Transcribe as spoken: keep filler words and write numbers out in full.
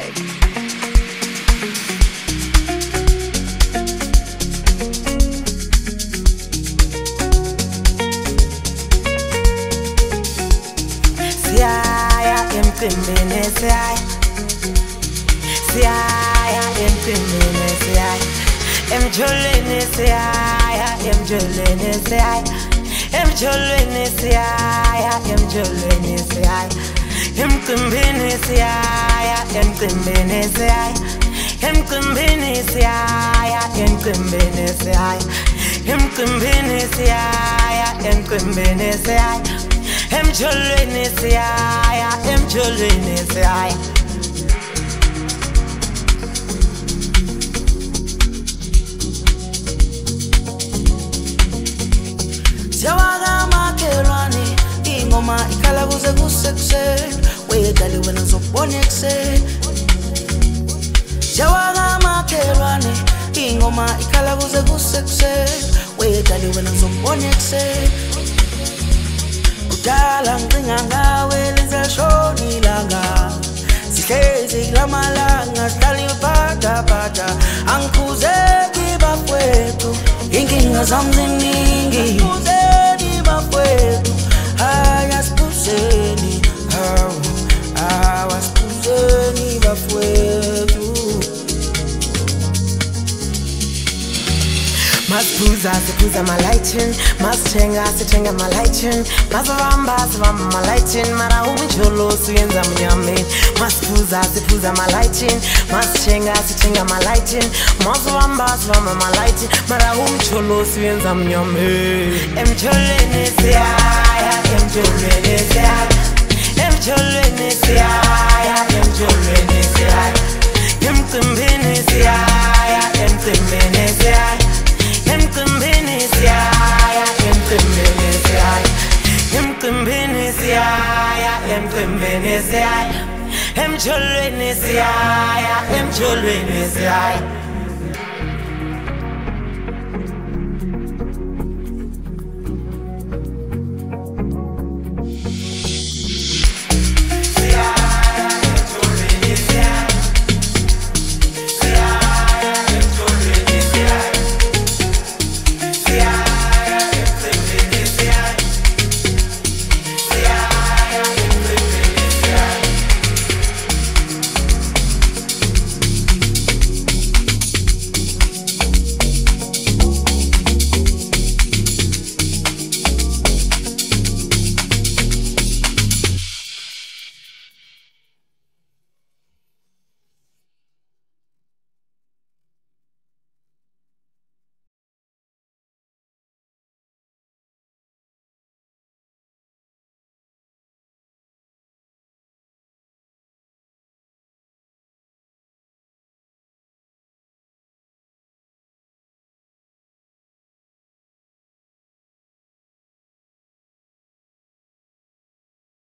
Music. Siyaya emcimbini siyaya, siyaya emcimbini siyaya, emjolweni siyaya, emjolweni siyaya, emjolweni siyaya, emjolweni siyaya, emcimbini siyaya, emcimbini siyaya, emcimbini siyaya, emcimbini siyaya, emcimbini siyaya, emcimbini siyaya. Emjolweni siyaya, emjolweni siyaya. Siyawaka makhelwane, ingoma ikhala kuze kusekuseni, wedlali wena uzobona ekuseni. Siyawaka makhelwane, ingoma ikhala kuze kusekuseni, wedlali wena uzobona ekuseni. Kudala ngicinga ngawe lenza shoni ilanga, sihlezi kulamalanga sihlala iphathaphatha, angiphuzeki bafowethu, inkinga zami ziningi, angiphuzeki bafowethu, hayi asiphuzeni, hawu hawu asiphuzeni bafowethu. Masiphuza siphuza malayithin, masithenga sithenga malayithin, masibamba sibamba malayithin, mara umjolosi uyenza mnyameni. Masiphuza siphuza malayithin, masithenga sithenga malayithin, masibamba sibamba malayithin, mara umjolosi uyenza mnyameni. Emjolweni siyaya, emjolweni siyaya, emjolweni siyaya, emjolweni siyaya, emcimbini siyaya, emcimbini siyaya. Emcimbini siyaya, emcimbini siyaya, emcimbini siyaya, emcimbini siyaya, emjolweni siyaya, emjolweni siyaya.